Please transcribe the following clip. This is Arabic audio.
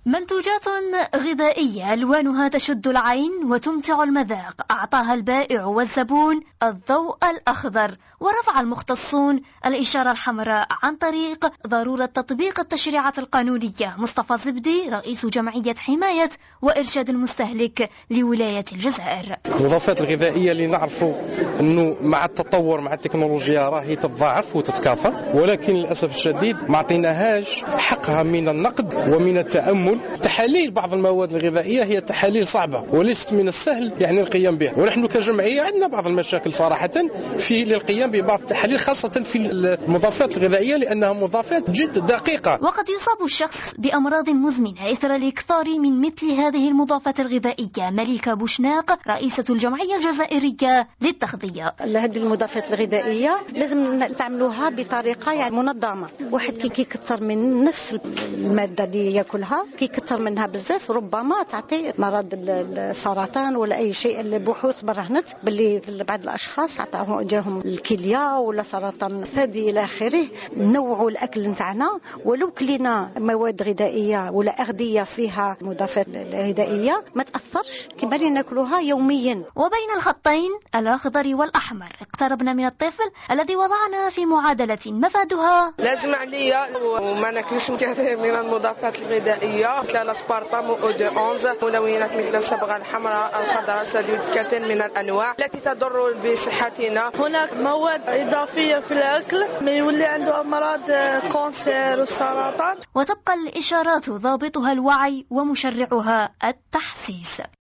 منتوجات غذائية ألوانها تشد العين وتمتع المذاق أعطاها البائع والزبون الضوء الأخضر، ورفع المختصون الإشارة الحمراء عن طريق ضرورة تطبيق التشريعات القانونية. مصطفى زبدي رئيس جمعية حماية وإرشاد المستهلك لولاية الجزائر. المضافات الغذائية اللي نعرفوا أنه مع التطور مع التكنولوجيا راهي تتضاعف وتتكاثر، ولكن للأسف الشديد ما عطيناهاش حقها من النقد ومن التأمل. تحاليل بعض المواد الغذائية هي تحاليل صعبة وليست من السهل القيام بها، ونحن كجمعية عندنا بعض المشاكل صراحة في للقيام ببعض التحاليل خاصة في المضافات الغذائية لأنها مضافات جد دقيقة. وقد يصاب الشخص بأمراض مزمنة إثر الإكثار من مثل هذه المضافات الغذائية. مليكة بوشناق رئيسة الجمعية الجزائرية للتغذية. هذه المضافات الغذائية لازم تعملوها بطريقة منظمة. واحد كي يكثر من نفس المادة اللي يأكلها كي يكثر منها بزاف ربما تعطي مرض السرطان ولا أي شيء. البحوث برهنت باللي بعض الأشخاص جاهم الكلية ولا سرطان الثدي إلى آخره. نوعوا الأكل نتاعنا، ولو كلينا مواد غذائية ولا أغذية فيها مضافات غذائية ما تأثرش كما اللي ناكلوها يوميا. وبين الخطين الأخضر والأحمر اقتربنا من الطفل الذي وضعنا في معادلة مفادها لازم عليا وما ناكلش كثير من المضافات الغذائية مثل الاسبارتام وأودي 11 ملونات مثل الصبغة الحمراء الخضراء سديد كثير من الأنواع التي تضر بصحتنا. هناك مواد إضافية في الأكل ما يولي عنده أمراض كانسير والسرطان. وتبقى الإشارات ضابطها الوعي ومشرعها التحسيس.